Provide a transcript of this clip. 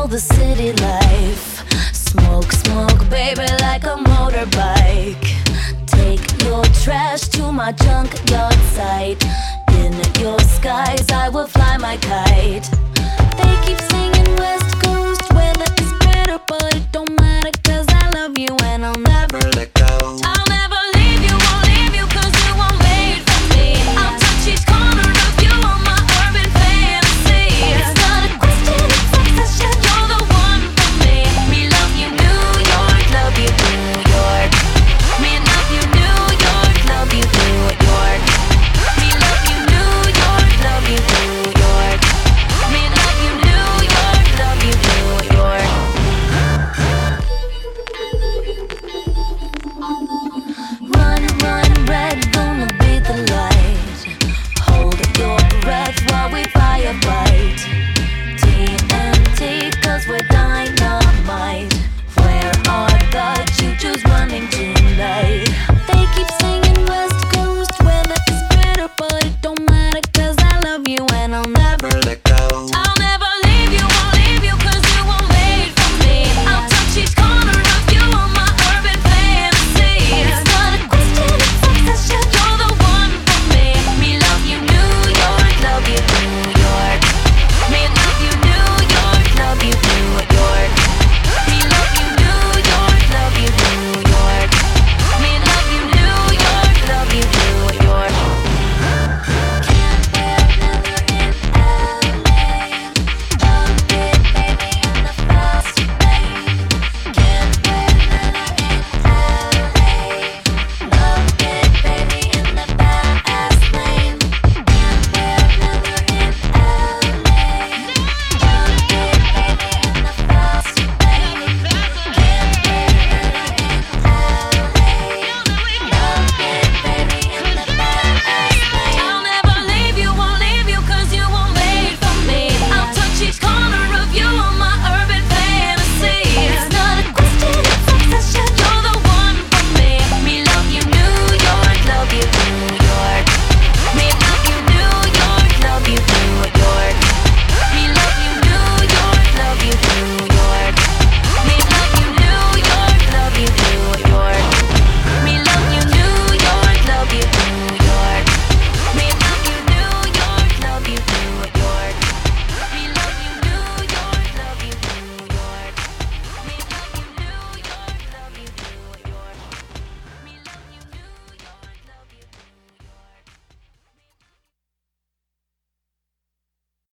the city life. Smoke, smoke, baby, like a motorbike. Take your trash to my junkyard site. In your skies, I will fly my kite. They keep singing West Coast weather is better, but it don't matter, 'cause I love you and I'll never